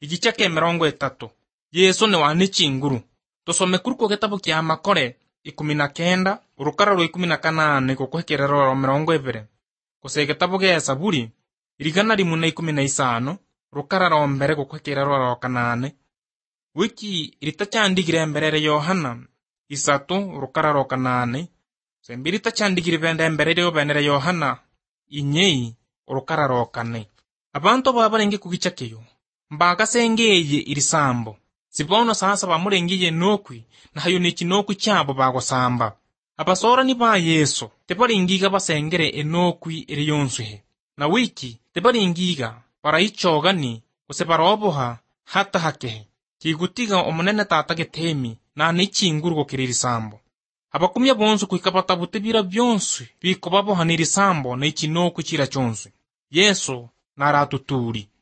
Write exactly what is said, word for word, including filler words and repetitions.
igice ke mirongo itatu. Yesu ni wani chinguru. Tusome kuri ku gitabu kya Makore ikumi na kenda urukara rwa ikumi na kanane kukwekera ro mirongo ibiri. Kuse gitabu kya Zaburi irigana rimu na ikumi na isano urukara ro mbere kukwekera ro kanane. Wiki iritachandigire mbere Yohana isatu urukara ro kanane. Sembiri tachandigire bende mbere yo benere Yohana inyei urukara ro kane. Abantu babarengi kugicakeyo mbaga sengeye irisambo. Sibono sasa bamurengiye nokwi na hayo ni kinokwi cyabo bagosamba. Abasora ni ba Yesu tebaringiga basengere enokwi iri yonsuhe. Na wiki tebaringiga barayicogani kusebaroboha hata hakehe. Kigutiga omunene tata getemi na n'ikinguru gukiririsambo. Abakumya bonso kwikabata butebira byonse bikobaboha n'irisambo n'ikinoku kira cyonse. Yesu naratuturi